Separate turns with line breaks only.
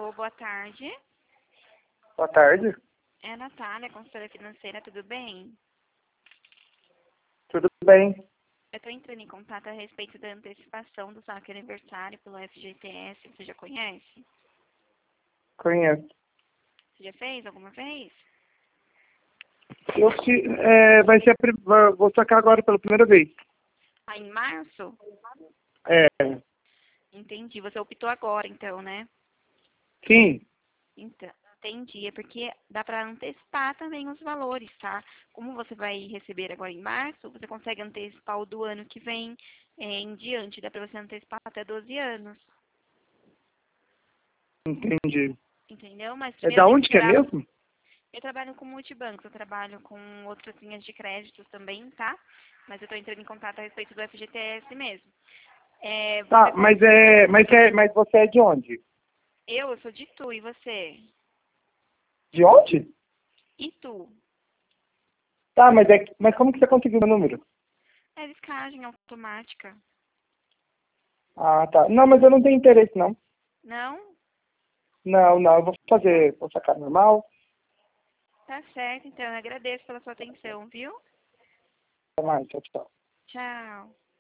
Alô, boa tarde.
Boa tarde.
É a Natália, consultora financeira, tudo bem?
Tudo bem?
Eu estou entrando em contato a respeito da antecipação do saque aniversário pelo FGTS. Você já conhece?
Conheço.
Você já fez alguma vez?
Vai ser vou sacar agora pela primeira vez.
Ah, em março?
É,
Entendi. Você optou agora, então, né?
sim.
Então, entendi. É porque dá para antecipar também os valores, tá? Como você vai receber agora em março, você consegue antecipar o do ano que vem em diante. Dá para você antecipar até 12 anos.
Entendi.
Entendeu? Mas
É
primeiro
da
tem que
onde que é
esperar.
mesmo?
Eu trabalho com multibancos, eu trabalho com outras linhas de crédito também, tá? Mas eu estou entrando em contato a respeito do FGTS mesmo.
Tá, mas você é de onde?
Eu sou de Itu, e você?
De onde?
Itu.
Tá, mas como que você conseguiu meu número?
É descagem automática.
Ah, tá. Não, mas eu não tenho interesse, não.
Não?
Não, eu vou sacar normal.
Tá certo, então. Eu agradeço pela sua atenção, viu?
Até mais, tchau, tchau.
Tchau.